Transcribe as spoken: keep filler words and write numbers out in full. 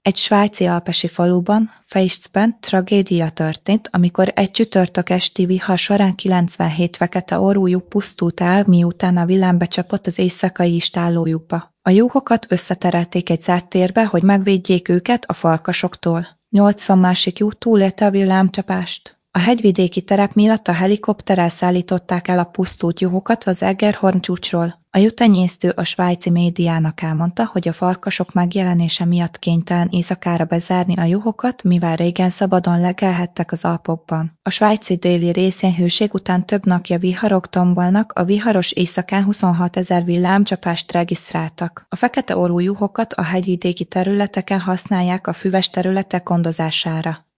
Egy svájci alpesi faluban, Feistzben tragédia történt, amikor egy csütörtök esti vihar során kilencvenhét fekete orrú juh pusztult el, miután a villám becsapott az éjszakai istállójukba. A juhokat összeterelték egy zárt térbe, hogy megvédjék őket a farkasoktól. nyolcvan másik juh túlélte a villámcsapást. A hegyvidéki terep miatt a helikopterrel szállították el a pusztult juhokat az Eggerhorn csúcsról. A juhtenyésztő a svájci médiának elmondta, hogy a farkasok megjelenése miatt kénytelen éjszakára bezárni a juhokat, mivel régen szabadon legelhettek az Alpokban. A Svájci déli részén hőség után több napja viharok tombolnak, a viharos éjszakán huszonhatezer villámcsapást regisztráltak. A fekete orrú juhokat a hegyvidéki területeken használják a füves területek gondozására.